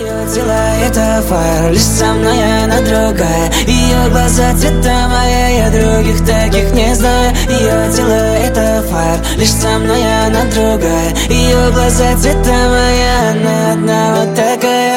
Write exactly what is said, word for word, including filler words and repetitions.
Ее тело это фаер, лишь со мной она другая. Ее глаза цвета моя, я других таких не знаю. Ее тело это фаер, лишь со мной она другая. Ее глаза цвета моя, она одна вот такая.